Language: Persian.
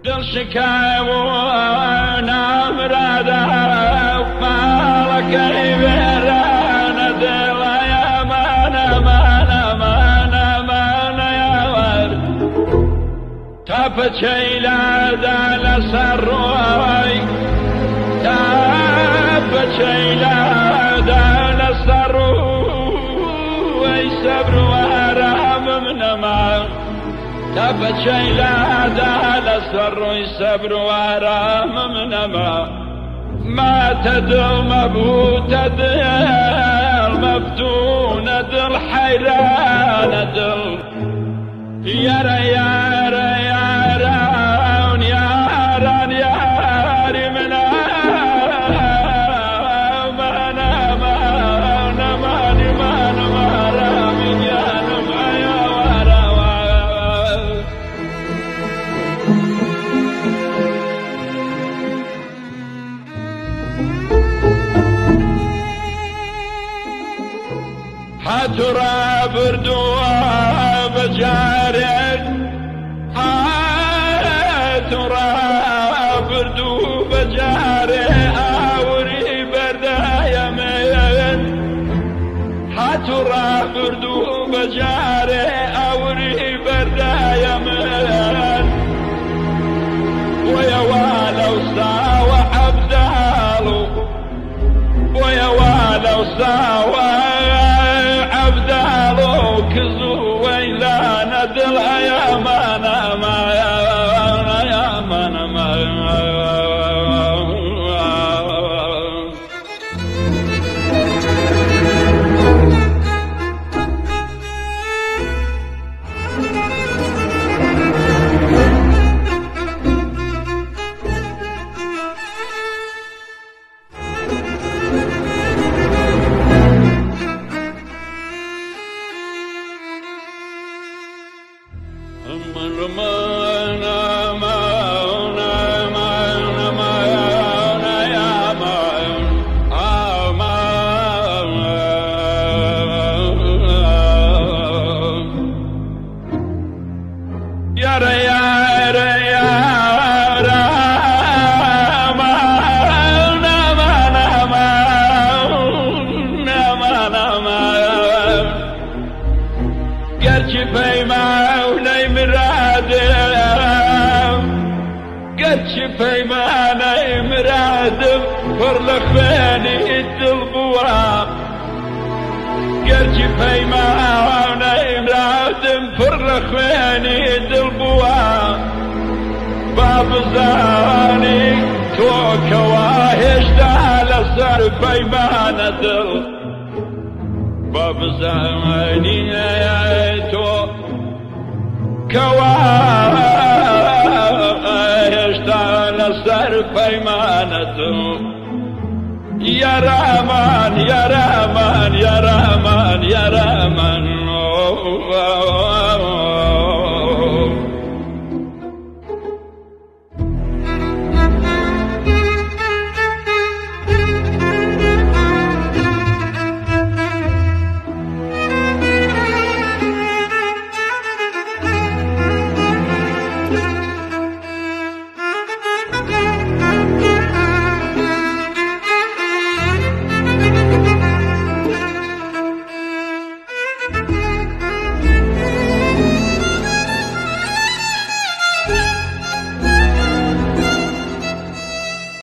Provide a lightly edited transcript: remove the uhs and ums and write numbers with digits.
دل شکای و نامراده مالکی بیران دل امان امان امان امان یاور تپ چیلا دل سروی تپ چیلا دل سروی صبر و آرام منما تپ چیلا دل سروی صبر و آرام منما ما تدل مبهوت دل مفتون دل حيران دل يارا يارا يارا يارا ياري من حترى بردوها بجارك حترى بردو بجارك آوري بردا يمين حترى بردو بجارك آوري بردا يمين ويا والو ساوى عبدالو ويا والو ساوى عبدالو كزو ويلا ندل يا مانا ما يا مانا ما فيماني مرادم فرلخفاني الدلبواب قرجي فيماني مرادم فرلخفاني الدلبواب باب زاني توك واهش دال سر فيمان دل باب زاني تو كواهش سر پیمانتو یا رحمان یا